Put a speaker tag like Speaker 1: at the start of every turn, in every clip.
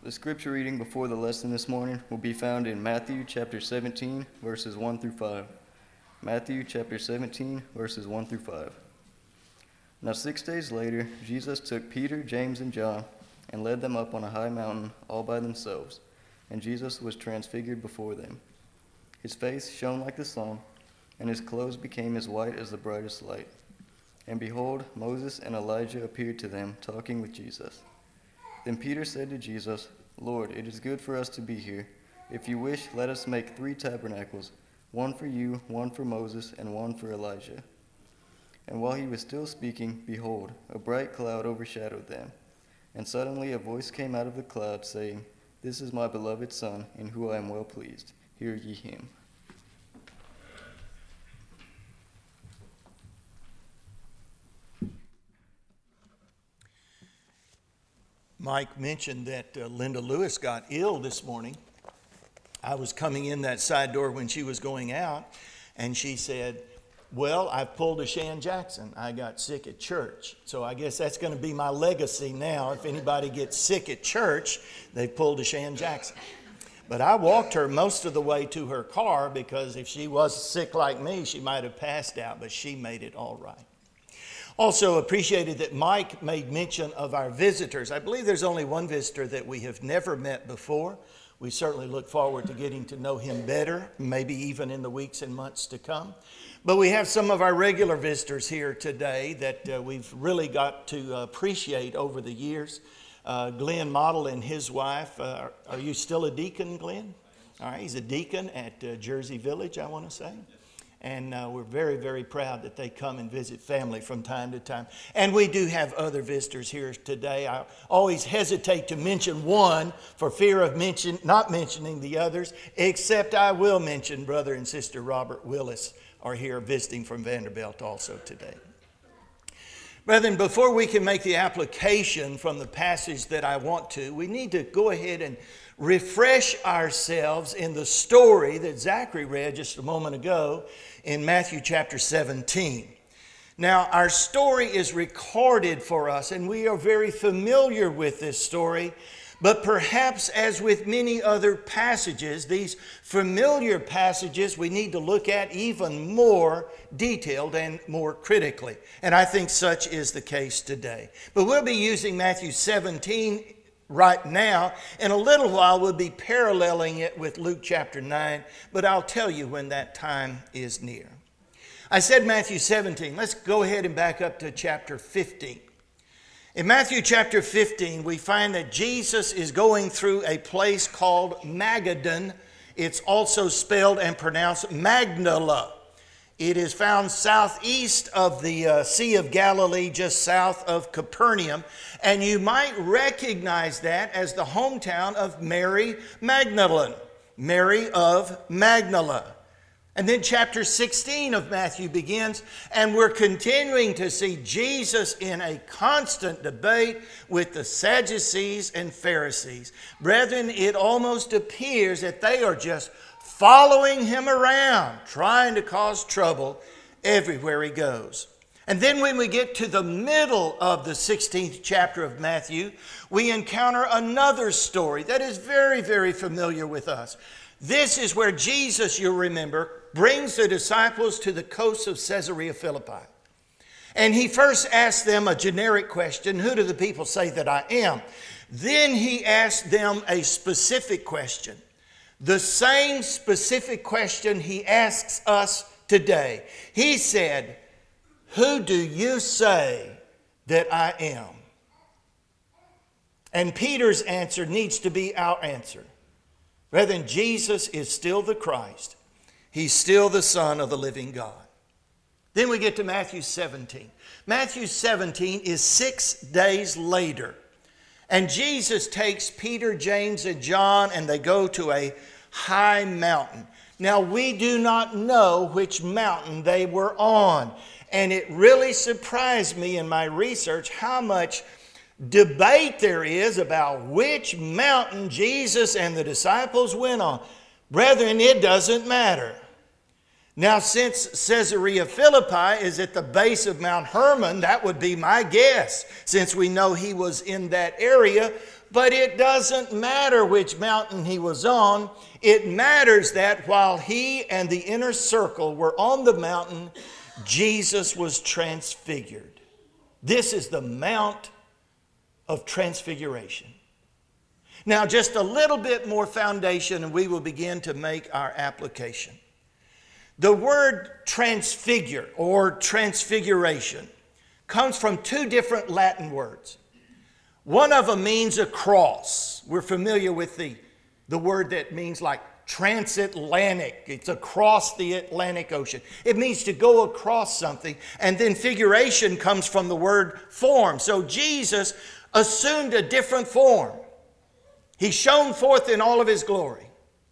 Speaker 1: The scripture reading before the lesson this morning will be found in Matthew chapter 17, verses 1 through 5. Matthew chapter 17, verses 1 through 5. Now 6 days later, Jesus took Peter, James, and John and led them up on a high mountain all by themselves, and Jesus was transfigured before them. His face shone like the sun, and his clothes became as white as the brightest light. And behold, Moses and Elijah appeared to them, talking with Jesus. Then Peter said to Jesus, "Lord, it is good for us to be here. If you wish, let us make 3 tabernacles, one for you, one for Moses, and one for Elijah." And while he was still speaking, behold, a bright cloud overshadowed them. And suddenly a voice came out of the cloud, saying, "This is my beloved Son, in whom I am well pleased. Hear ye him."
Speaker 2: Mike mentioned that Linda Lewis got ill this morning. I was coming in that side door when she was going out, and she said, "Well, I've pulled a Shan Jackson. I got sick at church." So I guess that's going to be my legacy now. If anybody gets sick at church, they pulled a Shan Jackson. But I walked her most of the way to her car, because if she was sick like me, she might have passed out, but she made it all right. Also appreciated that Mike made mention of our visitors. I believe there's only one visitor that we have never met before. We certainly look forward to getting to know him better, maybe even in the weeks and months to come. But we have some of our regular visitors here today that we've really got to appreciate over the years. Glenn Model and his wife. Are you still a deacon, Glenn? All right, he's a deacon at Jersey Village, I want to say. And we're very, very proud that they come and visit family from time to time. And we do have other visitors here today. I always hesitate to mention one for fear of not mentioning the others, except I will mention Brother and Sister Robert Willis are here visiting from Vanderbilt also today. Brethren, before we can make the application from the passage that I want to, we need to go ahead and refresh ourselves in the story that Zachary read just a moment ago in Matthew chapter 17. Now, our story is recorded for us, and we are very familiar with this story, but perhaps as with many other passages, these familiar passages we need to look at even more detailed and more critically. And I think such is the case today. But we'll be using Matthew 17 right now. In a little while, we'll be paralleling it with Luke chapter 9, but I'll tell you when that time is near. I said Matthew 17. Let's go ahead and back up to chapter 15. In Matthew chapter 15, we find that Jesus is going through a place called Magadan. It's also spelled and pronounced Magdala. It is found southeast of the Sea of Galilee, just south of Capernaum. And you might recognize that as the hometown of Mary Magdalene, Mary of Magdala. And then chapter 16 of Matthew begins, and we're continuing to see Jesus in a constant debate with the Sadducees and Pharisees. Brethren, it almost appears that they are just following him around, trying to cause trouble everywhere he goes. And then when we get to the middle of the 16th chapter of Matthew, we encounter another story that is very, very familiar with us. This is where Jesus, you'll remember, brings the disciples to the coast of Caesarea Philippi. And he first asks them a generic question: who do the people say that I am? Then he asks them a specific question. The same specific question he asks us today. He said, "Who do you say that I am?" And Peter's answer needs to be our answer. Brethren, Jesus is still the Christ. He's still the Son of the living God. Then we get to Matthew 17. Matthew 17 is 6 days later. And Jesus takes Peter, James, and John, and they go to a high mountain. Now, we do not know which mountain they were on. And it really surprised me in my research how much debate there is about which mountain Jesus and the disciples went on. Brethren, it doesn't matter. Now, since Caesarea Philippi is at the base of Mount Hermon, that would be my guess, since we know he was in that area. But it doesn't matter which mountain he was on. It matters that while he and the inner circle were on the mountain, Jesus was transfigured. This is the Mount of Transfiguration. Now, just a little bit more foundation and we will begin to make our application. The word transfigure or transfiguration comes from two different Latin words. One of them means a cross. We're familiar with the word that means like transatlantic. It's across the Atlantic Ocean. It means to go across something. And then figuration comes from the word form. So Jesus assumed a different form. He shone forth in all of his glory.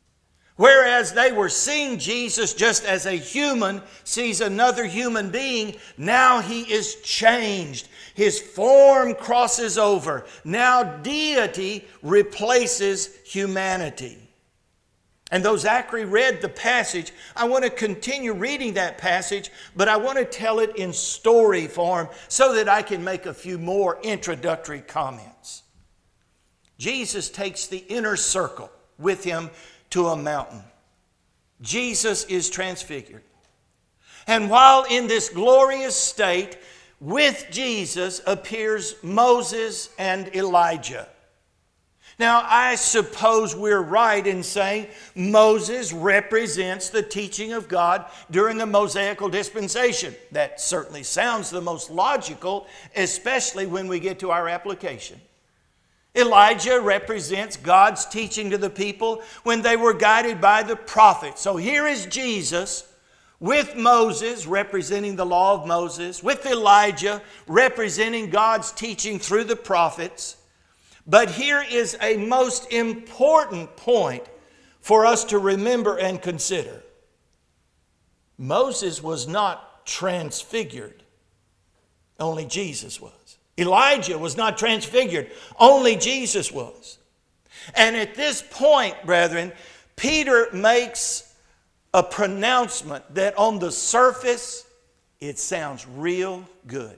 Speaker 2: Whereas they were seeing Jesus just as a human sees another human being, now he is changed. His form crosses over. Now deity replaces humanity. And though Zachary read the passage, I want to continue reading that passage, but I want to tell it in story form so that I can make a few more introductory comments. Jesus takes the inner circle with him to a mountain. Jesus is transfigured. And while in this glorious state, with Jesus appears Moses and Elijah. Now, I suppose we're right in saying Moses represents the teaching of God during the Mosaical dispensation. That certainly sounds the most logical, especially when we get to our application. Elijah represents God's teaching to the people when they were guided by the prophets. So here is Jesus with Moses representing the law of Moses, with Elijah representing God's teaching through the prophets. But here is a most important point for us to remember and consider. Moses was not transfigured. Only Jesus was. Elijah was not transfigured. Only Jesus was. And at this point, brethren, Peter makes a pronouncement that on the surface, it sounds real good.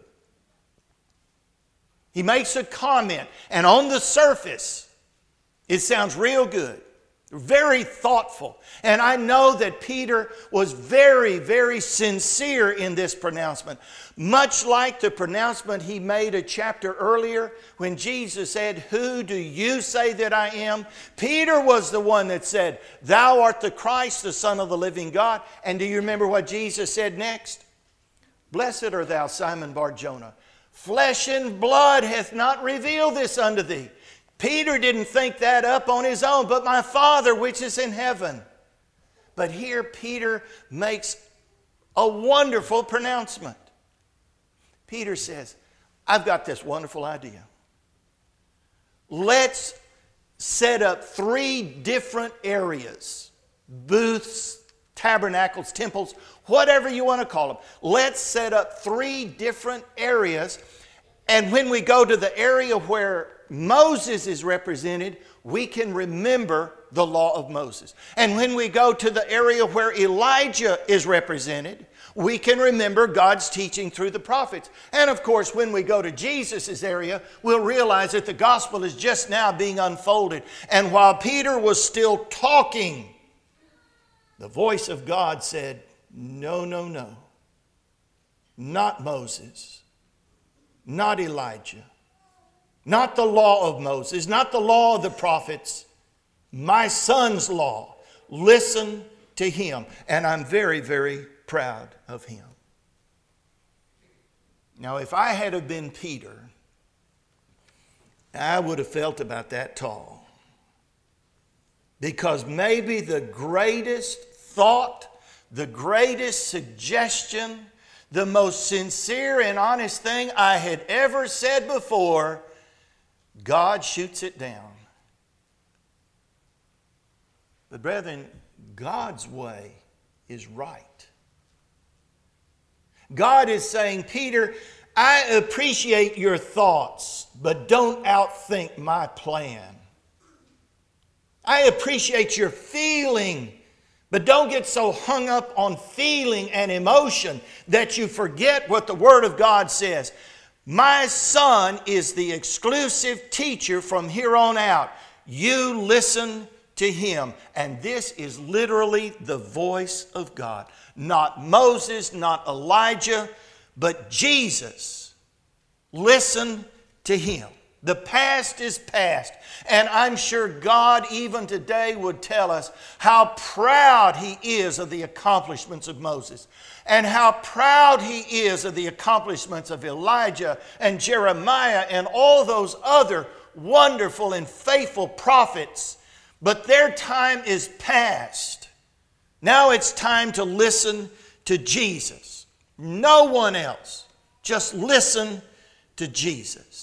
Speaker 2: He makes a comment, and on the surface, it sounds real good. Very thoughtful. And I know that Peter was very, very sincere in this pronouncement. Much like the pronouncement he made a chapter earlier when Jesus said, "Who do you say that I am?" Peter was the one that said, "Thou art the Christ, the Son of the living God." And do you remember what Jesus said next? "Blessed art thou, Simon Bar-Jonah. Flesh and blood hath not revealed this unto thee." Peter didn't think that up on his own, but my Father which is in heaven. But here Peter makes a wonderful pronouncement. Peter says, I've got this wonderful idea. Let's set up 3 different areas, booths, tabernacles, temples, whatever you want to call them. Let's set up 3 different areas. And when we go to the area where Moses is represented, we can remember the law of Moses. And when we go to the area where Elijah is represented, we can remember God's teaching through the prophets. And of course, when we go to Jesus' area, we'll realize that the gospel is just now being unfolded. And while Peter was still talking, the voice of God said, "No, no, no. Not Moses. Not Elijah. Not the law of Moses, not the law of the prophets, my son's law. Listen to him." And I'm very, very proud of him. Now, if I had have been Peter, I would have felt about that tall. Because maybe the greatest thought, the greatest suggestion, the most sincere and honest thing I had ever said before, God shoots it down. But brethren, God's way is right. God is saying, Peter, I appreciate your thoughts, but don't outthink my plan. I appreciate your feeling, But don't get so hung up on feeling and emotion that you forget what the Word of God says. My Son is the exclusive teacher from here on out. You listen to Him. And this is literally the voice of God. Not Moses, not Elijah, but Jesus. Listen to Him. The past is past. And I'm sure God even today would tell us how proud He is of the accomplishments of Moses, and how proud He is of the accomplishments of Elijah and Jeremiah and all those other wonderful and faithful prophets. But their time is past. Now it's time to listen to Jesus. No one else. Just listen to Jesus.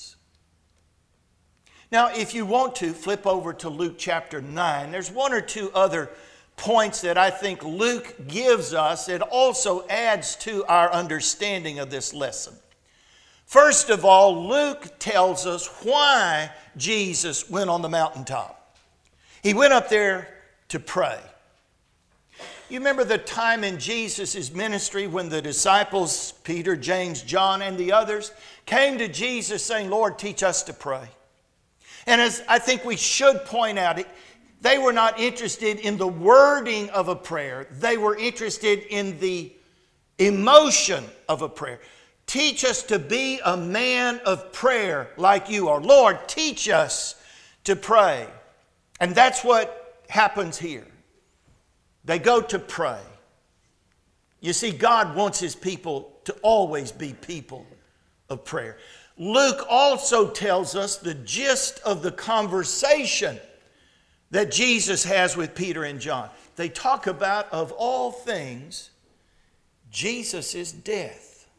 Speaker 2: Now, if you want to, flip over to Luke chapter 9. There's one or two other points that I think Luke gives us. It also adds to our understanding of this lesson. First of all, Luke tells us why Jesus went on the mountaintop. He went up there to pray. You remember the time in Jesus' ministry when the disciples, Peter, James, John, and the others, came to Jesus saying, Lord, teach us to pray. And as I think we should point out, they were not interested in the wording of a prayer. They were interested in the emotion of a prayer. Teach us to be a man of prayer like you are. Lord, teach us to pray. And that's what happens here. They go to pray. You see, God wants His people to always be people of prayer. Luke also tells us the gist of the conversation that Jesus has with Peter and John. They talk about, of all things, Jesus' death.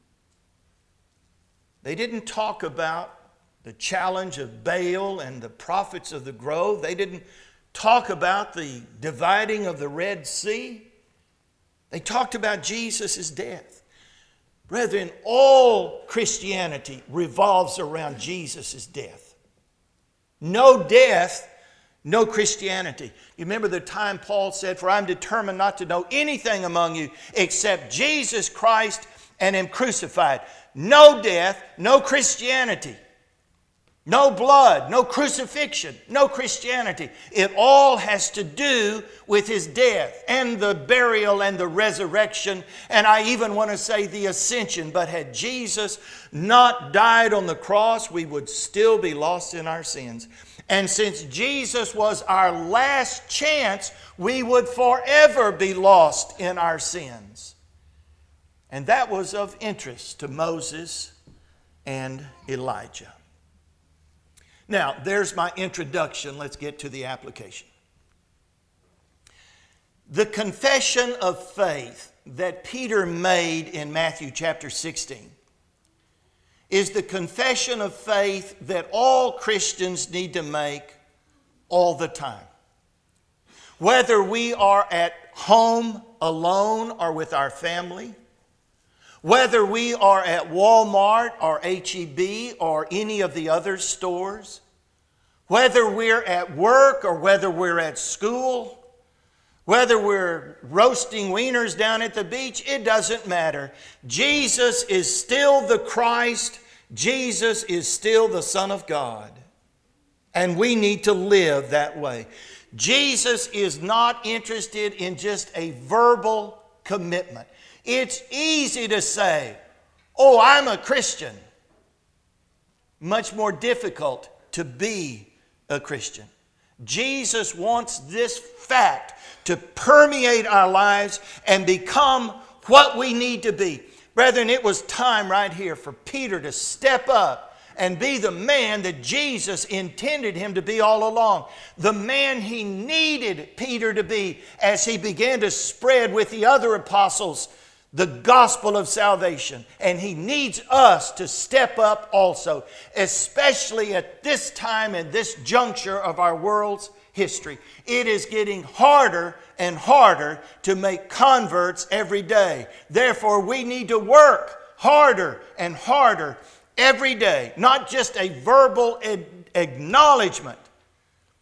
Speaker 2: They didn't talk about the challenge of Baal and the prophets of the grove. They didn't talk about the dividing of the Red Sea. They talked about Jesus' death. Brethren, all Christianity revolves around Jesus' death. No death, no Christianity. You remember the time Paul said, for I'm determined not to know anything among you except Jesus Christ and Him crucified. No death, no Christianity. No blood, no crucifixion, no Christianity. It all has to do with His death and the burial and the resurrection, and I even want to say the ascension. But had Jesus not died on the cross, we would still be lost in our sins. And since Jesus was our last chance, we would forever be lost in our sins. And that was of interest to Moses and Elijah. Now, there's my introduction. Let's get to the application. The confession of faith that Peter made in Matthew chapter 16 is the confession of faith that all Christians need to make all the time. Whether we are at home alone or with our family, whether we are at Walmart or H-E-B or any of the other stores, whether we're at work or whether we're at school, whether we're roasting wieners down at the beach, it doesn't matter. Jesus is still the Christ. Jesus is still the Son of God. And we need to live that way. Jesus is not interested in just a verbal commitment. It's easy to say, oh, I'm a Christian. Much more difficult to be a Christian. Jesus wants this fact to permeate our lives and become what we need to be. Brethren, it was time right here for Peter to step up and be the man that Jesus intended him to be all along. The man He needed Peter to be as he began to spread with the other apostles the gospel of salvation. And He needs us to step up also, especially at this time and this juncture of our world's history. It is getting harder and harder to make converts every day. Therefore, we need to work harder and harder every day. Not just a verbal acknowledgement,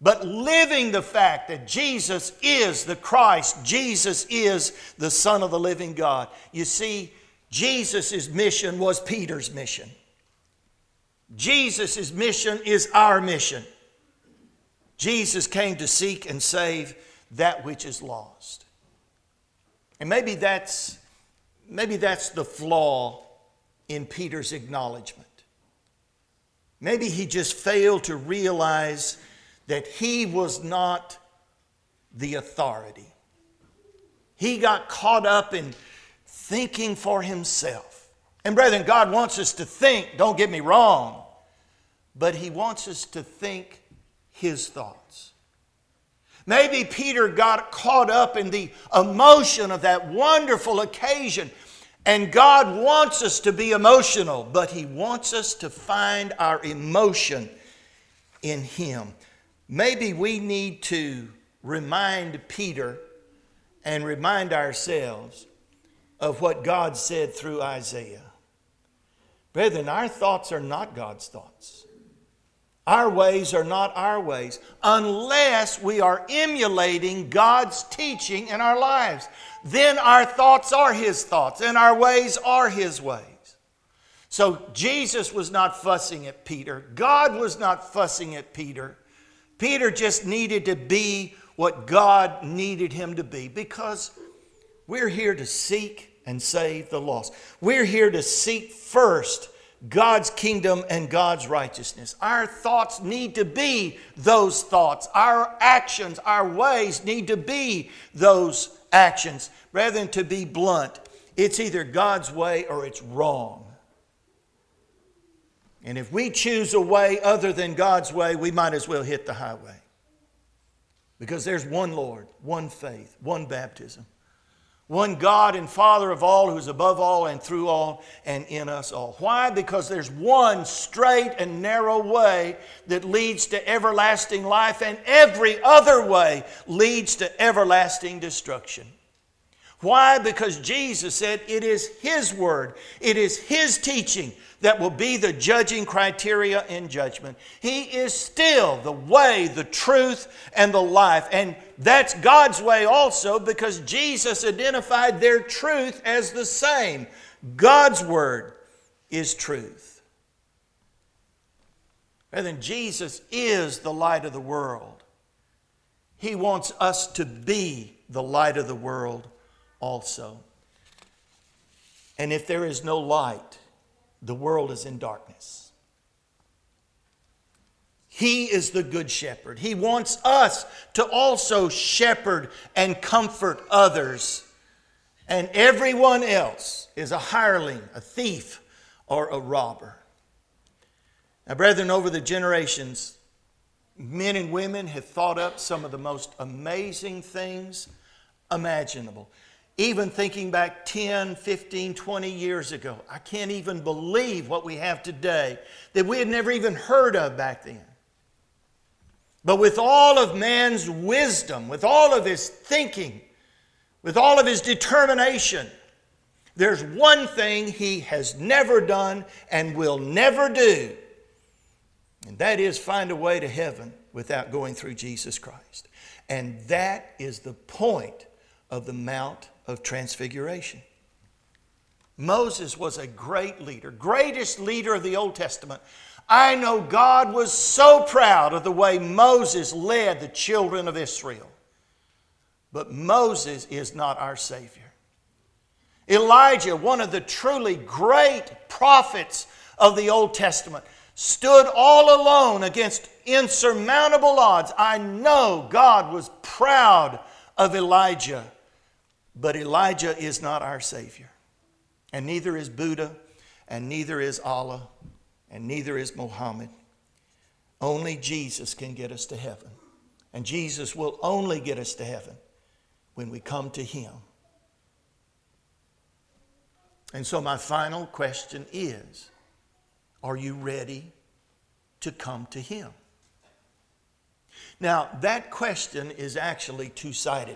Speaker 2: but living the fact that Jesus is the Christ, Jesus is the Son of the living God. You see, Jesus' mission was Peter's mission. Jesus' mission is our mission. Jesus came to seek and save that which is lost. And maybe that's the flaw in Peter's acknowledgement. Maybe he just failed to realize that he was not the authority. He got caught up in thinking for himself. And brethren, God wants us to think, don't get me wrong, but He wants us to think His thoughts. Maybe Peter got caught up in the emotion of that wonderful occasion. And God wants us to be emotional, but He wants us to find our emotion in Him. Maybe we need to remind Peter and remind ourselves of what God said through Isaiah. Brethren, our thoughts are not God's thoughts. Our ways are not our ways unless we are emulating God's teaching in our lives. Then our thoughts are His thoughts and our ways are His ways. So Jesus was not fussing at Peter. God was not fussing at Peter. Peter just needed to be what God needed him to be, because we're here to seek and save the lost. We're here to seek first God's kingdom and God's righteousness. Our thoughts need to be those thoughts. Our actions, our ways need to be those actions. Rather than to be blunt, it's either God's way or it's wrong. And if we choose a way other than God's way, we might as well hit the highway. Because there's one Lord, one faith, one baptism. One God and Father of all, who is above all and through all and in us all. Why? Because there's one straight and narrow way that leads to everlasting life, and every other way leads to everlasting destruction. Why? Because Jesus said it is His word, it is His teaching that will be the judging criteria in judgment. He is still the way, the truth, and the life. And that's God's way also, because Jesus identified their truth as the same. God's word is truth. And then Jesus is the light of the world. He wants us to be the light of the world also. And if there is no light, the world is in darkness. He is the good shepherd. He wants us to also shepherd and comfort others. And everyone else is a hireling, a thief, or a robber. Now, brethren, over the generations, men and women have thought up some of the most amazing things imaginable. Even thinking back 10, 15, 20 years ago, I can't even believe what we have today that we had never even heard of back then. But with all of man's wisdom, with all of his thinking, with all of his determination, there's one thing he has never done and will never do, and that is find a way to heaven without going through Jesus Christ. And that is the point of the Mount of Transfiguration. Moses was a great leader, greatest leader of the Old Testament. I know God was so proud of the way Moses led the children of Israel. But Moses is not our Savior. Elijah, one of the truly great prophets of the Old Testament, stood all alone against insurmountable odds. I know God was proud of Elijah. But Elijah is not our Savior. And neither is Buddha, and neither is Allah, and neither is Muhammad. Only Jesus can get us to heaven. And Jesus will only get us to heaven when we come to Him. And so my final question is, are you ready to come to Him? Now, that question is actually two-sided.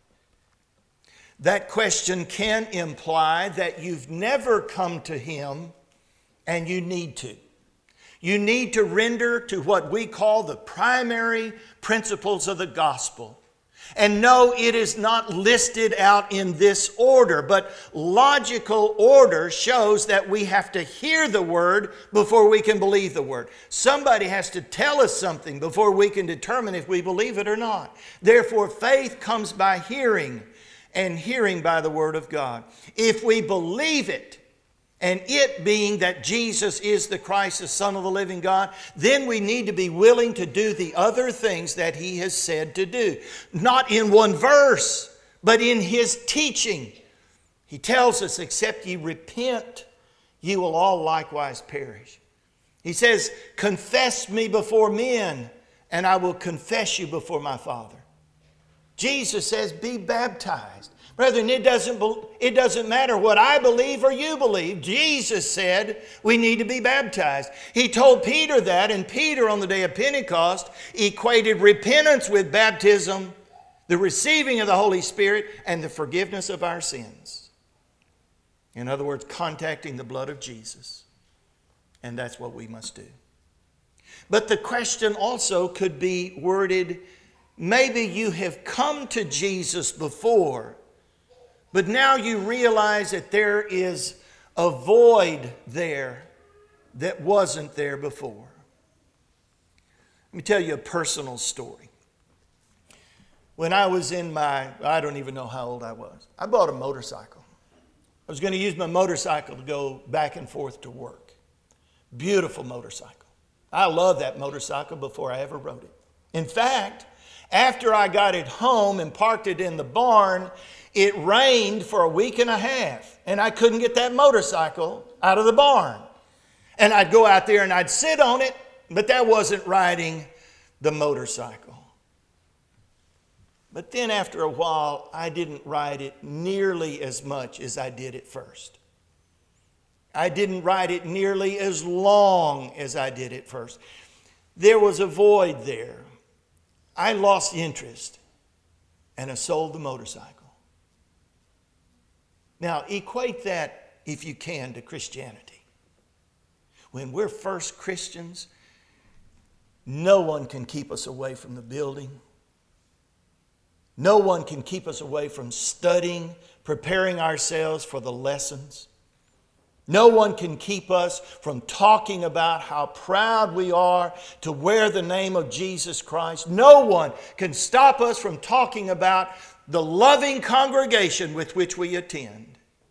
Speaker 2: That question can imply that you've never come to Him and you need to. You need to render to what we call the primary principles of the gospel. And no, it is not listed out in this order, but logical order shows that we have to hear the word before we can believe the word. Somebody has to tell us something before we can determine if we believe it or not. Therefore, faith comes by hearing, and hearing by the word of God. If we believe it, and it being that Jesus is the Christ, the Son of the living God, then we need to be willing to do the other things that He has said to do. Not in one verse, but in His teaching. He tells us, except ye repent, ye will all likewise perish. He says, confess me before men, and I will confess you before my Father. Jesus says, be baptized. Brethren, it doesn't matter what I believe or you believe. Jesus said we need to be baptized. He told Peter that, and Peter on the day of Pentecost equated repentance with baptism, the receiving of the Holy Spirit, and the forgiveness of our sins. In other words, contacting the blood of Jesus. And that's what we must do. But the question also could be worded, maybe you have come to Jesus before, but now you realize that there is a void there that wasn't there before. Let me tell you a personal story. When I was I don't even know how old I was. I bought a motorcycle. I was going to use my motorcycle to go back and forth to work. Beautiful motorcycle. I loved that motorcycle before I ever rode it. In fact, after I got it home and parked it in the barn, it rained for a week and a half, and I couldn't get that motorcycle out of the barn. And I'd go out there and I'd sit on it, but that wasn't riding the motorcycle. But then after a while, I didn't ride it nearly as much as I did at first. I didn't ride it nearly as long as I did at first. There was a void there. I lost interest, and I sold the motorcycle. Now, equate that, if you can, to Christianity. When we're first Christians, no one can keep us away from the building. No one can keep us away from studying, preparing ourselves for the lessons. No one can keep us from talking about how proud we are to wear the name of Jesus Christ. No one can stop us from talking about the loving congregation with which we attend.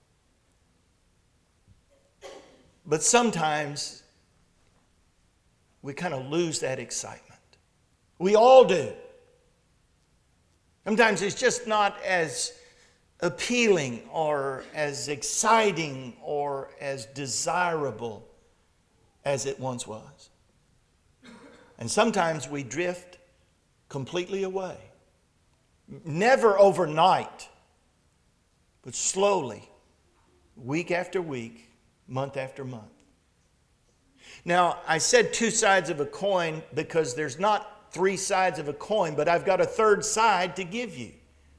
Speaker 2: But sometimes we kind of lose that excitement. We all do. Sometimes it's just not as appealing or as exciting or as desirable as it once was. And sometimes we drift completely away. Never overnight, but slowly, week after week, month after month. Now, I said two sides of a coin because there's not three sides of a coin, but I've got a third side to give you.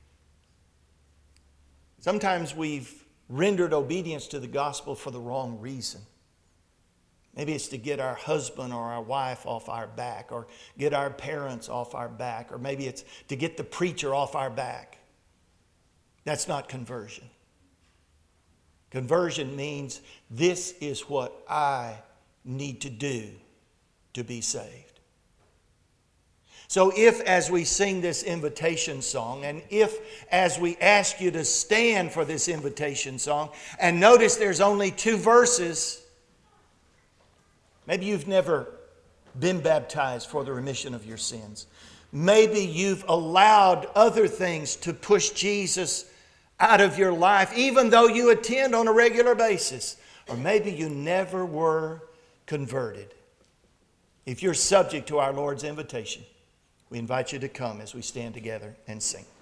Speaker 2: Sometimes we've rendered obedience to the gospel for the wrong reason. Maybe it's to get our husband or our wife off our back, or get our parents off our back, or maybe it's to get the preacher off our back. That's not conversion. Conversion means this is what I need to do to be saved. So if, as we sing this invitation song, and if, as we ask you to stand for this invitation song, and notice there's only 2 verses, maybe you've never been baptized for the remission of your sins. Maybe you've allowed other things to push Jesus out of your life, even though you attend on a regular basis. Or maybe you never were converted. If you're subject to our Lord's invitation, we invite you to come as we stand together and sing.